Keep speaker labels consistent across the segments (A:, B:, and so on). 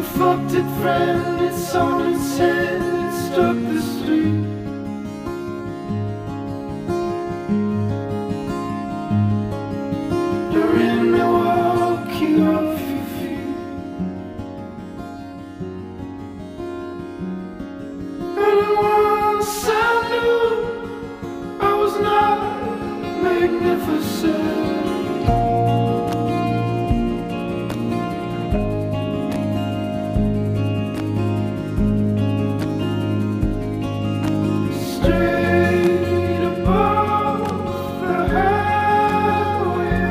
A: You fucked it, friend, it's on its head, it struck the street. You're in Milwaukee off your feet. And once I knew I was not magnificent. Straight above the highway,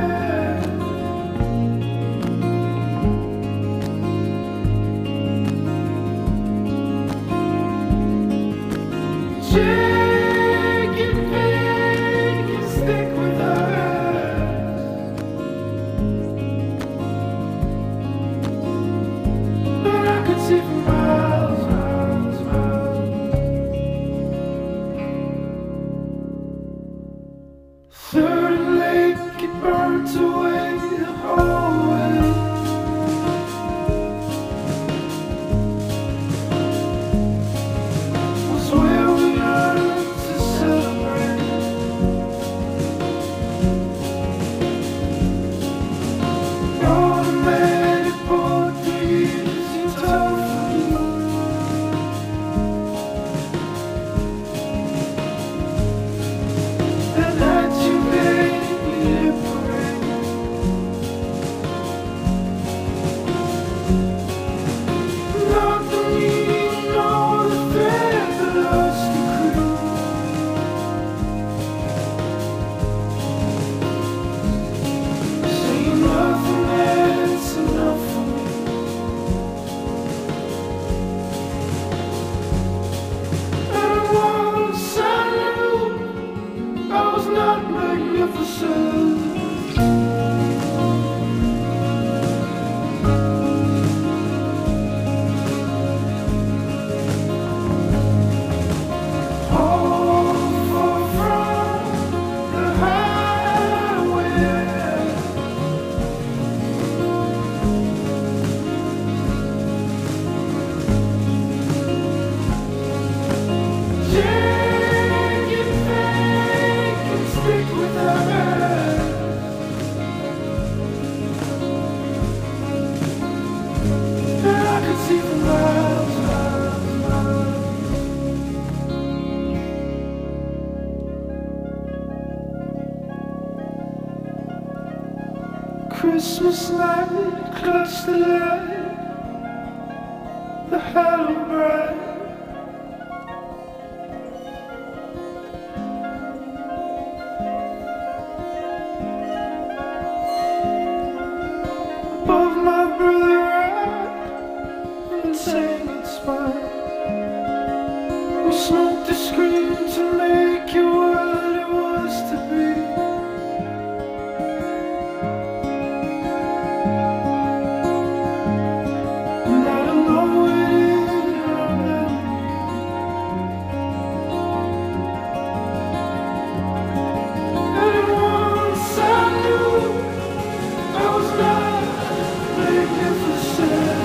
A: Jake and Vic can stick with us, but I could see for miles, miles, miles. Third and Lake, it burnt away the hallway. Was where we learned to celebrate. Automatic Portuguese, you told me. And that you made me liberate. Not the need, nor the thread that lost the crew. See nothing that's enough for me. And once I knew I was not magnificent. All far from the highway. Jake and Vic can stick with us, and I could see for miles, miles, miles. Christmas night, clutch the light, the hollow bright. Above my brother right, and saying it's fine. We smoked the screen to make it what it was to be. And I don't know what it is around them. And once I knew I was not magnificent.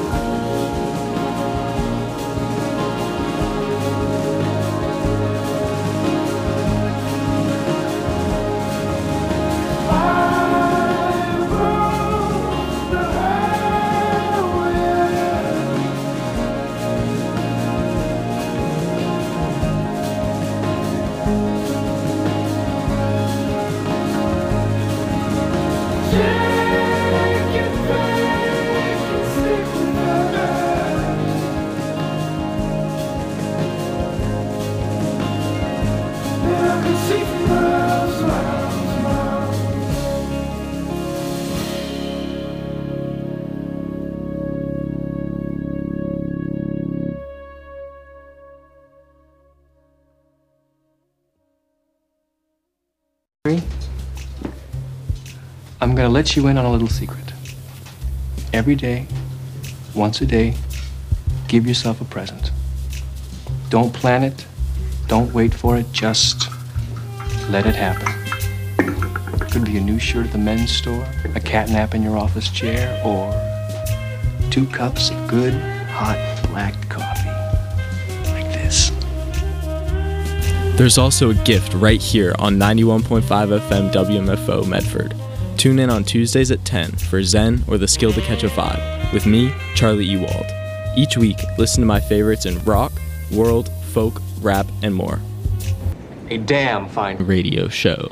B: I'm gonna let you in on a little secret. Every day, once a day, give yourself a present. Don't plan it, don't wait for it, just let it happen. It could be a new shirt at the men's store, a cat nap in your office chair, or $2 2 cups of good, hot, black coffee. Like this.
C: There's also a gift right here on 91.5 FM WMFO Medford. Tune in on Tuesdays at 10 for Zen or the Skill to Catch a Vibe with me, Charlie Ewald. Each week, listen to my favorites in rock, world, folk, rap, and more.
B: A damn fine
C: Radio show.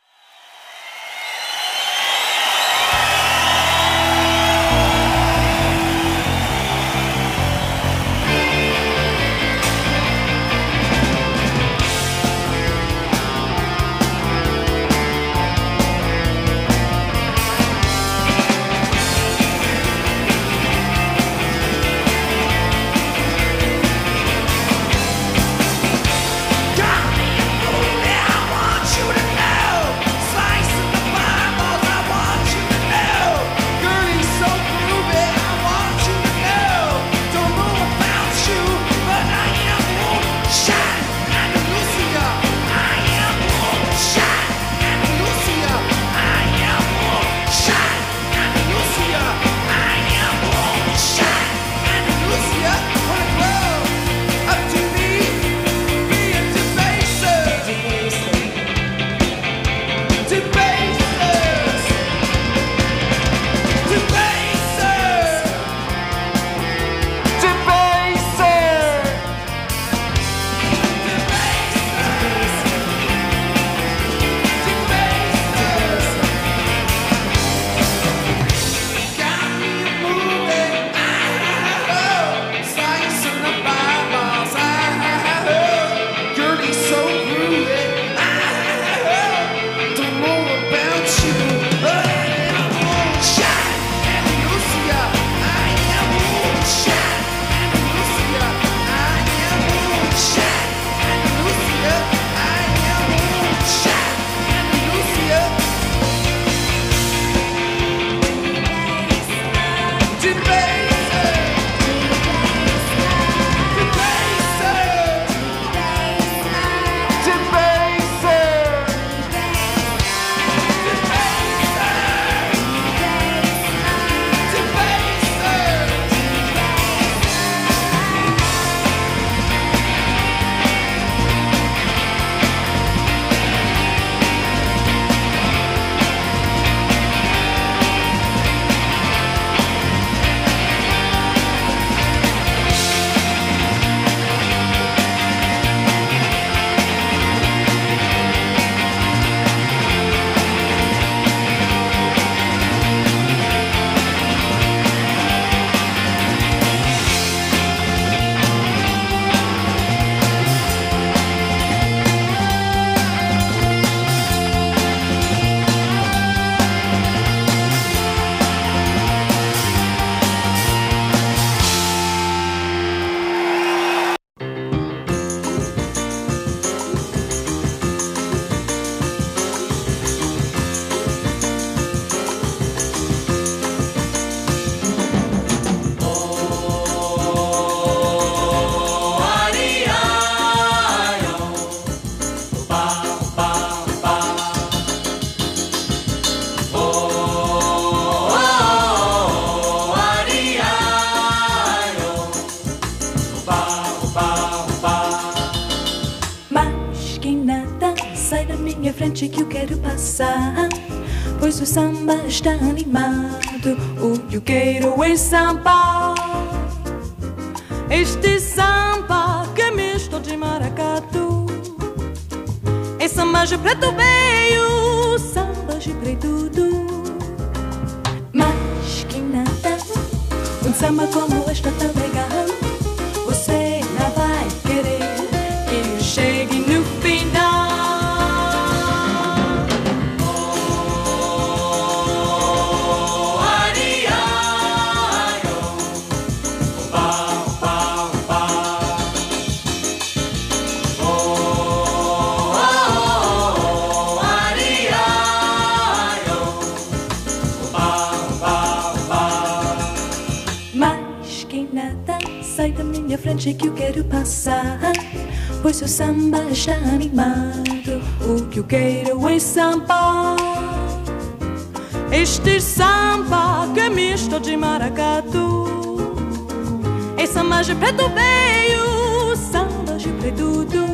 D: frente que eu quero passar, pois o samba está animado, o que eu quero é samba. Este samba que é misto de maracatu, é samba de preto veio, samba de preto tudo. Mas que nada, um samba como este tão legal, você não vai querer que eu chegue no final. Sai da minha frente que eu quero passar, pois o samba está animado, o que eu quero é samba. Este samba que é misto de maracatu, samba de preto veio, samba de preto du.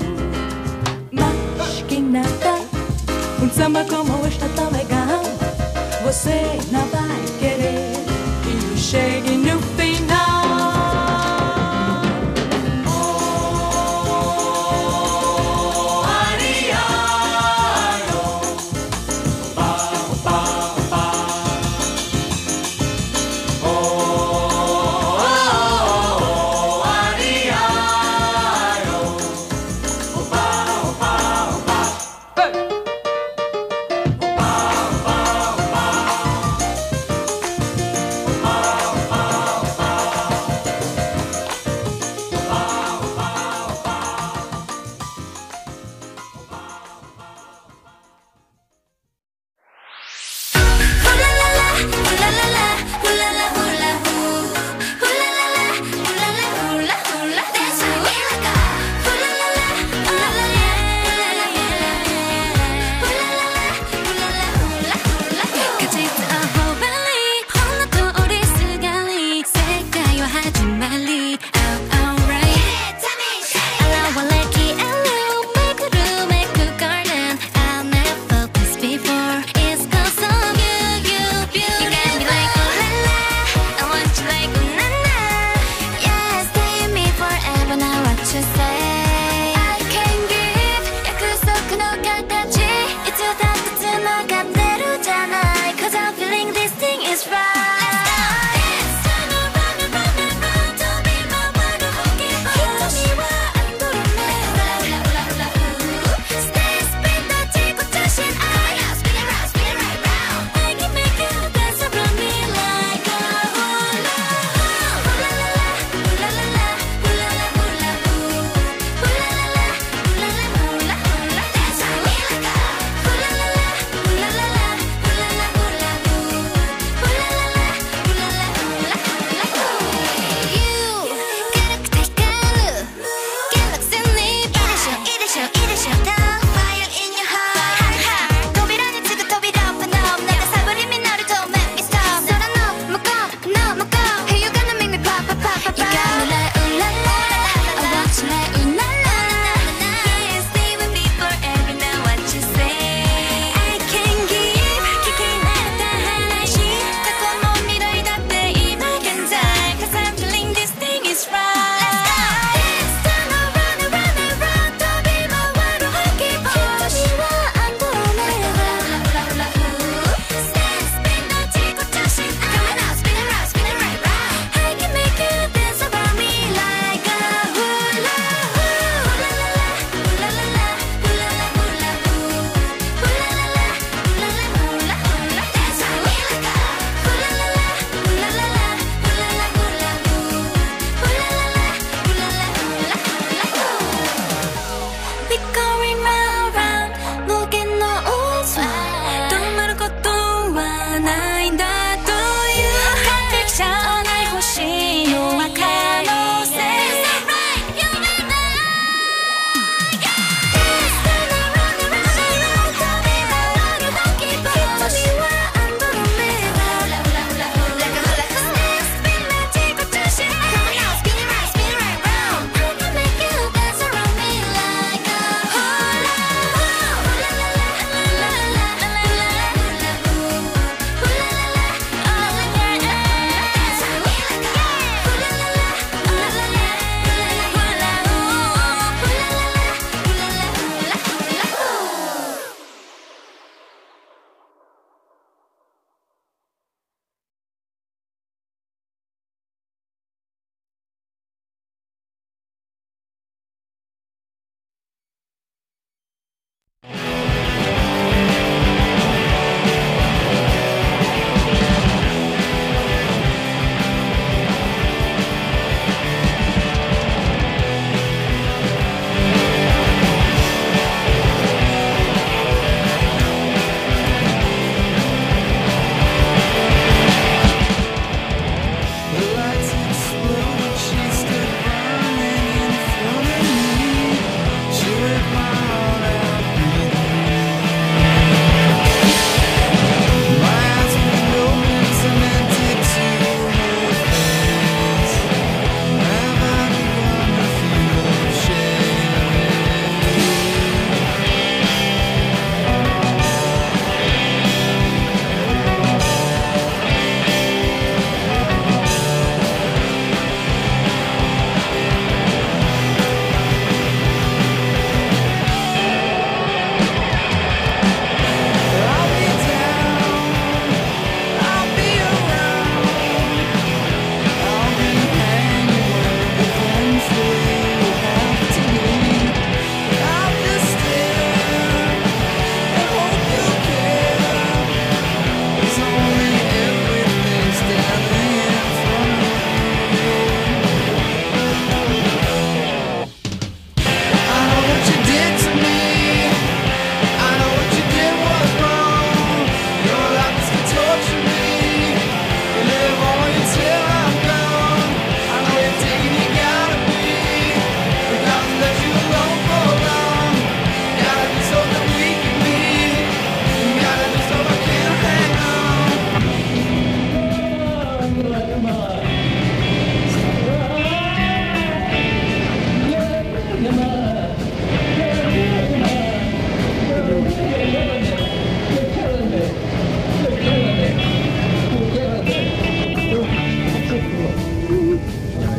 D: Mas quem nada, samba como este tão legal, você não vai querer que eu chegue no final.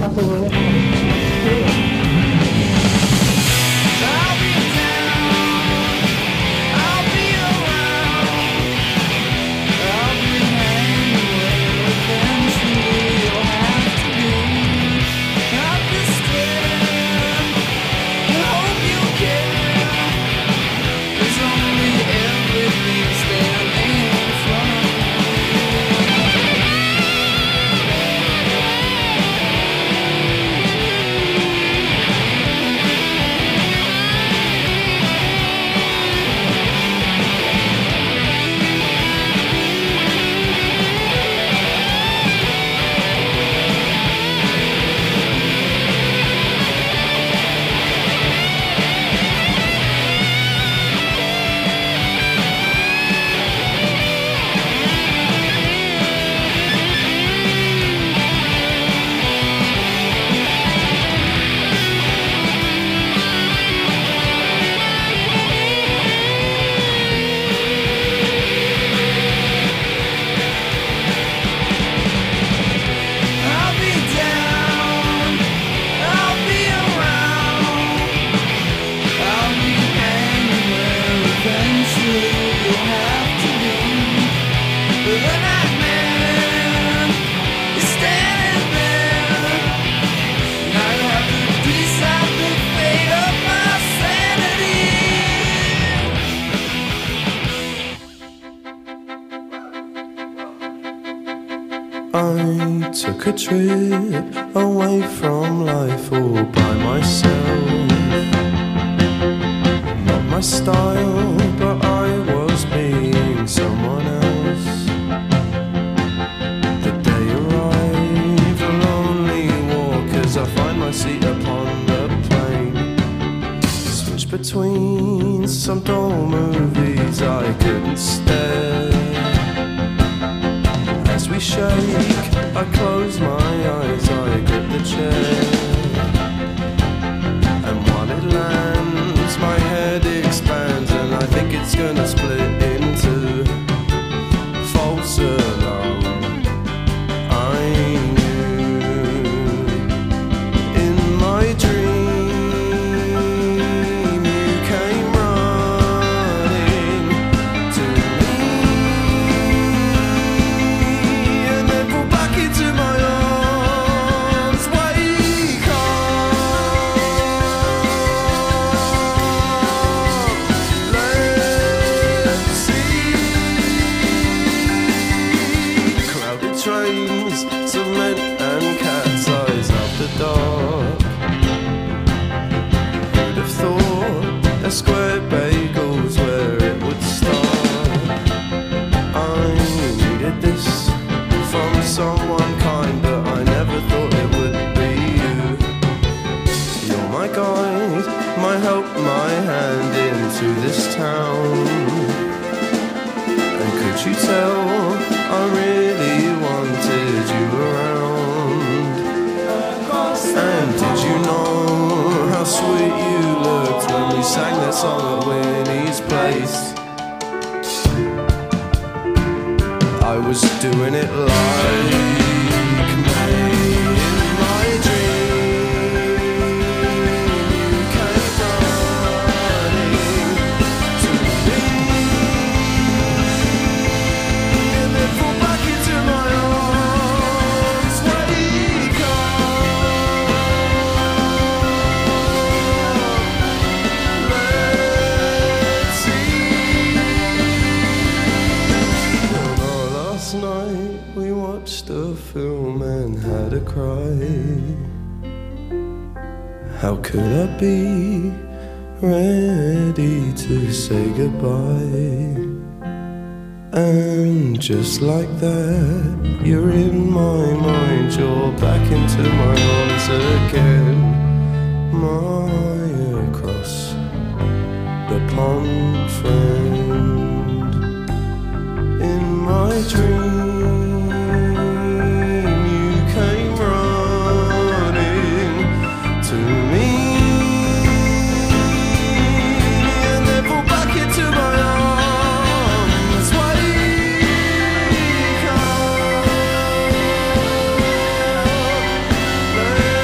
A: I took a trip away from life all by myself. Not my style, but I was being someone else. The day arrived, a lonely walk as I find my seat upon the plane. Switch between some dull movies, I couldn't stare. As we shake, I close my eyes, I grip the chair. And while it lands, my head expands, and I think it's gonna split into false alarm. I knew in my dream you came running to me. Into my arms, wake up, let's see. Crowded trains, cement and cat's eyes after dark. Who'd have thought a square bagel's where it would start? I needed this from someone kind, but I never thought it would be you. You're my guide, my help, my hand into this town. And could you tell I really wanted you around? And did you know how sweet you looked when we sang that song at Winnie's place? I was doing it like me in my dream. You came running to me, and then fall back into my arms. Wake up, let's see. Last night we watched a film and had a cry. How could I be ready to say goodbye? And just like that, you're in my mind, you're back into my arms again. My across the pond friend. In my dream, you came running to me, and then fall back into my arms. Wake up, let's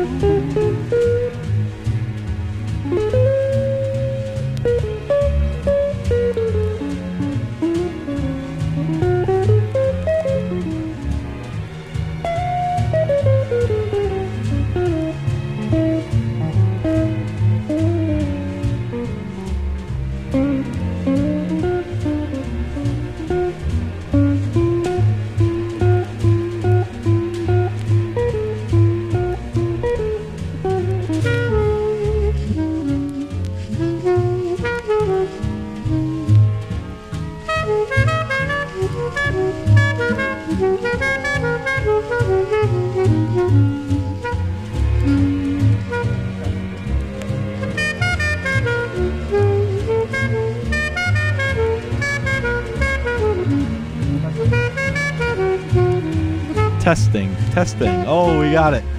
E: Testing, testing. Oh, we got it.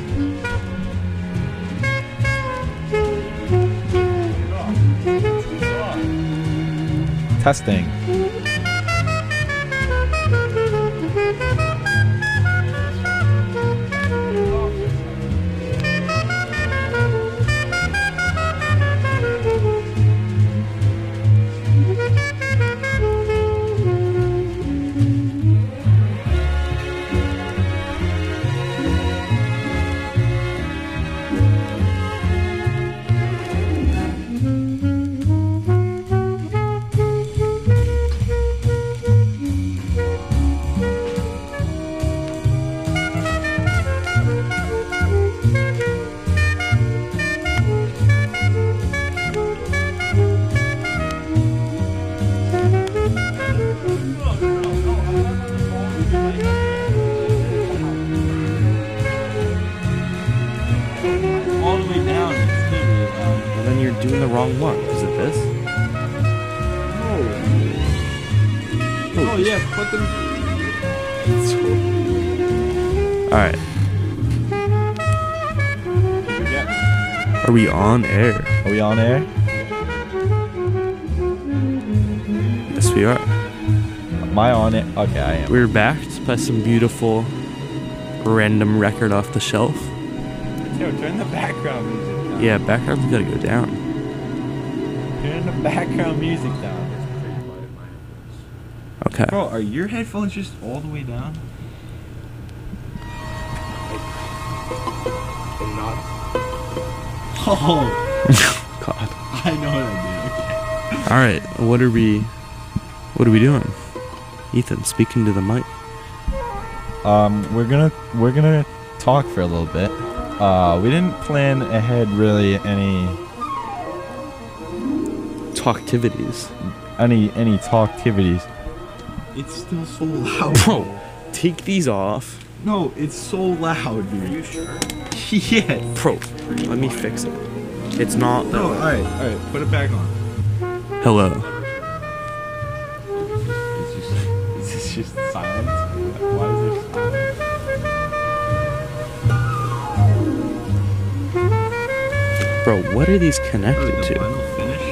E: Testing.
F: Doing the wrong one. Is it this?
E: Oh yeah, put them.
F: Alright. Are we on air?
E: Are we on air?
F: Yes, we are.
E: Am I on it? Okay, I am.
F: We're backed by some beautiful random record off the shelf.
E: Yo, turn the background music down.
F: Yeah, background's gotta go down.
E: Turn the background music down.
F: Okay.
E: Bro, are your headphones just all the way down?
B: I'm not.
E: Oh,
F: God.
E: I know what I did. Okay.
F: Alright, what are we doing? Ethan, speaking to the mic.
E: We're gonna talk for a little bit. We didn't plan ahead really any
F: Talktivities.
E: any talktivities. It's still so loud.
F: Bro, take these off.
E: No, it's so loud, dude. Are you sure? Yes.
F: Bro, let me fix it. It's not.
E: No, alright, put it back on.
F: Hello.
E: Is this just silence? Why is there silence?
F: Bro, what are these connected to?
E: Final finish?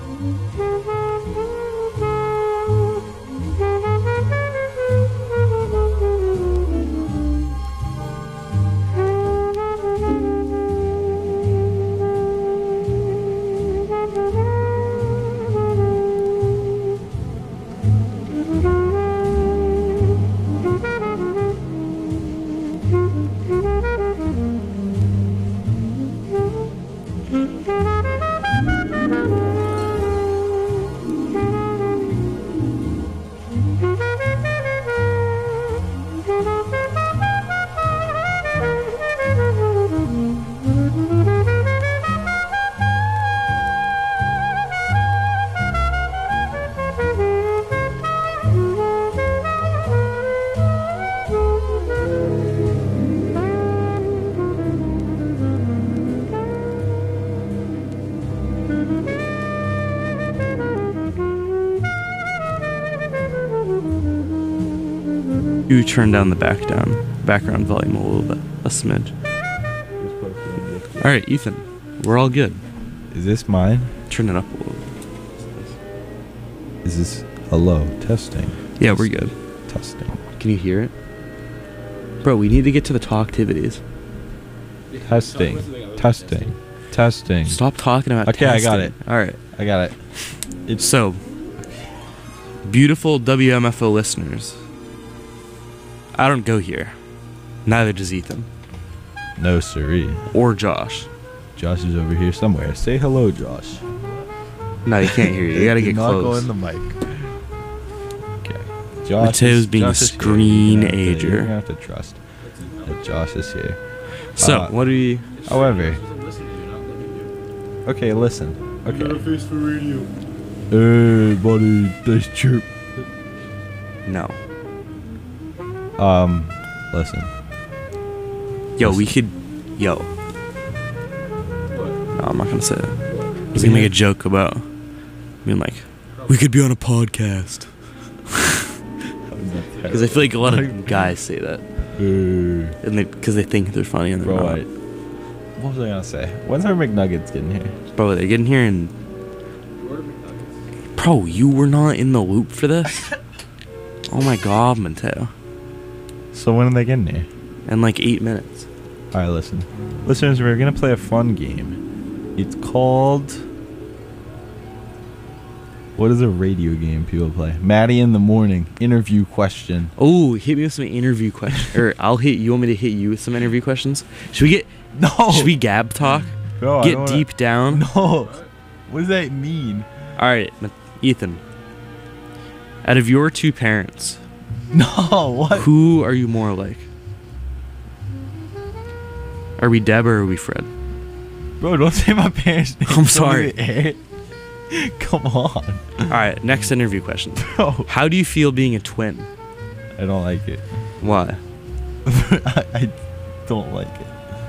F: You turn down the background volume a little bit, a smidge. Alright, Ethan, we're all good.
E: Is this mine?
F: Turn it up a little.
E: Is this hello? Testing.
F: Yeah, we're good.
E: Testing.
F: Can you hear it? Bro, we need to get to the talktivities.
E: Testing.
F: Stop talking about
E: Okay, I got
F: testing.
E: it.
F: All right.
E: I got it. It's
F: So, beautiful WMFO listeners, I don't go here. Neither does Ethan
E: no siree.
F: or Josh.
E: Josh is over here somewhere. Say hello, Josh.
F: No, you can't hear you. You gotta get
E: Not go
F: close.
E: in the mic. Okay. Josh
F: Mateo's being a
E: Josh is here.
F: screen
E: You're
F: ager.
E: gonna have to trust that Josh is here.
F: So, what do we...
E: However. Okay, listen. Okay. Hey, buddy, this chirp.
F: No.
E: Listen.
F: Yo, we could... Yo. No, I'm not gonna say it. I was gonna make a joke about being like, we could be on a podcast. Because I feel like a lot of guys say that. And because they think they're funny and they're
E: Bro,
F: not.
E: what was I gonna say? When's our McNuggets getting here?
F: Bro, they get in here and... Bro, you were not in the loop for this? Oh my god, Mateo.
E: So when are they getting here?
F: In like 8 minutes.
E: Alright, listen. Listeners, we're gonna play a fun game. It's called... What is a radio game people play? Maddie in the Morning. Interview question.
F: Oh, hit me with some interview questions. Or I'll hit you. Want me to hit you with some interview questions? Should we get...
E: No!
F: Should we gab talk?
E: Bro, I
F: Get
E: don't wanna-
F: deep down?
E: No! What does that mean?
F: Alright, Ethan. Out of your two parents,
E: No, what?
F: who are you more like? Are we Deb or are we Fred?
E: Bro, don't say my parents' name.
F: I'm sorry.
E: Come on.
F: Alright, next interview question.
E: Bro,
F: How do you feel being a twin?
E: I don't like it.
F: Why?
E: I don't like it.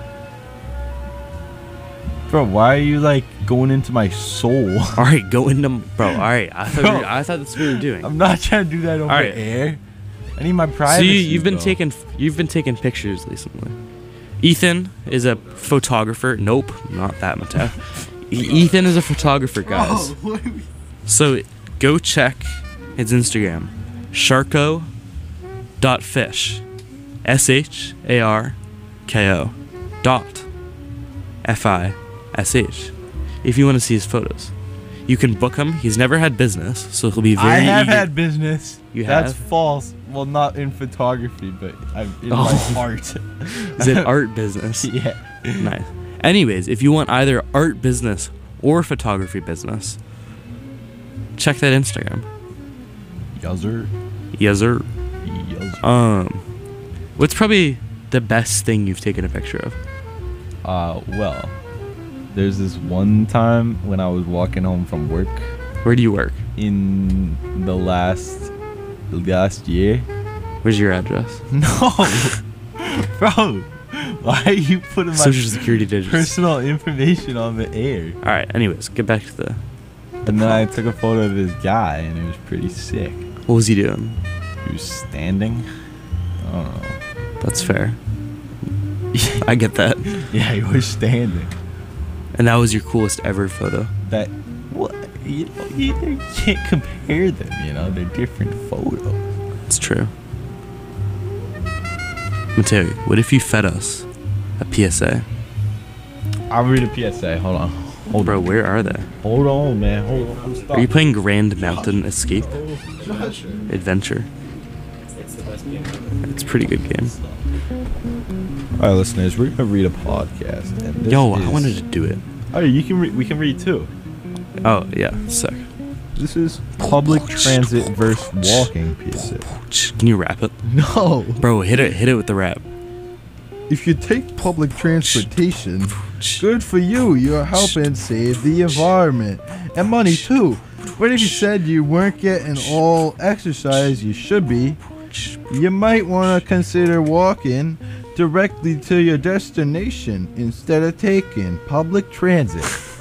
E: Bro, why are you like going into my soul?
F: Alright, go into... Bro, alright. I thought
E: Bro.
F: I thought that's what we were doing.
E: I'm not trying to do that over
F: Alright.
E: air. I need my
F: So
E: privacy.
F: you've been
E: bro.
F: taking pictures recently. Ethan is a photographer. Nope, not that Mateo. Ethan is a photographer, guys. So go check his Instagram, sharko.fish, SHARKO .FISH. If you want to see his photos, you can book him. He's never had business, so he'll be very.
E: I have
F: eager.
E: had business.
F: You
E: That's
F: have?
E: false. Well, not in photography, but in
F: Oh.
E: my art.
F: Is it art business?
E: Yeah.
F: Nice. Anyways, if you want either art business or photography business, check that Instagram.
E: Yuzzer.
F: Yes, sir.
E: Yuzzer.
F: What's probably the best thing you've taken a picture of?
E: Well, there's this one time when I was walking home from work
F: Where do you work?
E: in the last year.
F: Where's your address?
E: No, bro. Why are you putting my
F: Social security digits.
E: personal information on the air?
F: All right. Anyways, get back to the.
E: And then I took a photo of this guy, and it was pretty sick.
F: What was he doing?
E: He was standing. I don't know.
F: That's fair. I get that.
E: Yeah, he was standing.
F: And that was your coolest ever photo.
E: That what you can't compare them. You know, they're different photos.
F: It's true. Mateo, what if you fed us a PSA?
E: I'll read a PSA. Hold on. Hold
F: Bro,
E: on.
F: where are they?
E: Hold on, man. Hold on.
F: Are you playing Grand Mountain Escape? Adventure. It's a pretty good game.
E: All right, listeners, we're gonna read a podcast. And this
F: Yo, I
E: is-
F: wanted to do it.
E: Oh, you can. We can read too.
F: Oh, yeah, sick.
E: This is public transit versus walking PSA.
F: Can you rap it?
G: No.
F: Bro, hit it with the rap.
G: If you take public transportation, good for you. You're helping save the environment and money too. But if you said you weren't getting all exercise you should be, you might want to consider walking directly to your destination instead of taking public transit.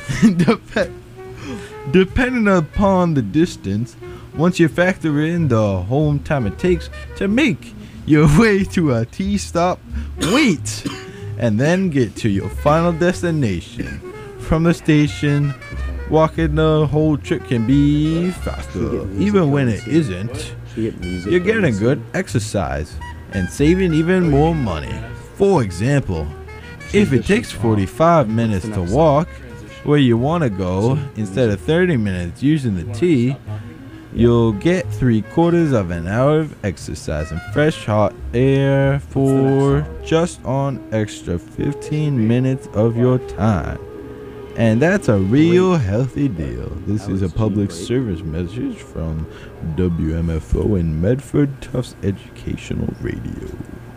G: Depending upon the distance, once you factor in the whole time it takes to make your way to a T-stop, wait, and then get to your final destination. From the station, walking the whole trip can be faster. Even when it isn't, you're getting good exercise and saving even more money. For example, If it takes 45 minutes to walk where you want to go instead of 30 minutes using the T, you'll get 3/4 of an hour of exercise and fresh hot air for just on extra 15 minutes of your time. And that's a real healthy deal. This is a public service message from WMFO and Medford Tufts Educational Radio.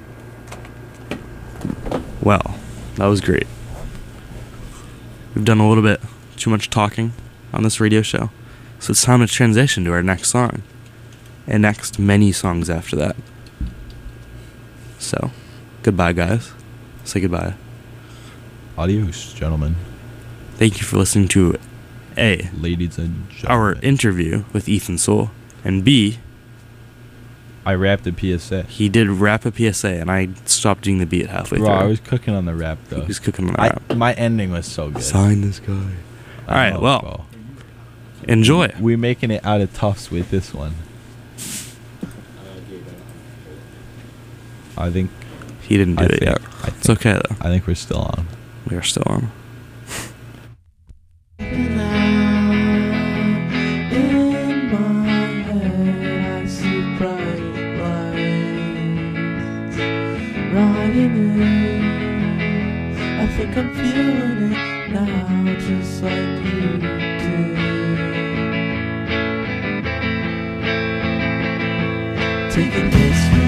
F: Well, that was great. We've done a little bit too much talking on this radio show, so it's time to transition to our next song, and next many songs after that. So, goodbye, guys. Say goodbye.
G: Adios, gentlemen.
F: Thank you for listening to A,
G: Ladies and gentlemen.
F: our interview with Ethan Soul, and B,
G: I rapped a PSA.
F: he did rap a PSA, and I stopped doing the beat halfway
G: Bro,
F: through.
G: I was cooking on the rap, though.
F: He was cooking on the rap.
G: My ending was so good.
F: Sign this guy.
G: I
F: Alright,
G: know,
F: well,
G: bro.
F: enjoy.
G: We're making it out of Tufts with this one. I think
F: He didn't do it yet. It's okay, though.
G: I think we're still on.
F: We are still on.
A: In my head, I see bright lights riding in. I think I'm feeling it now, just like you did. Taking this.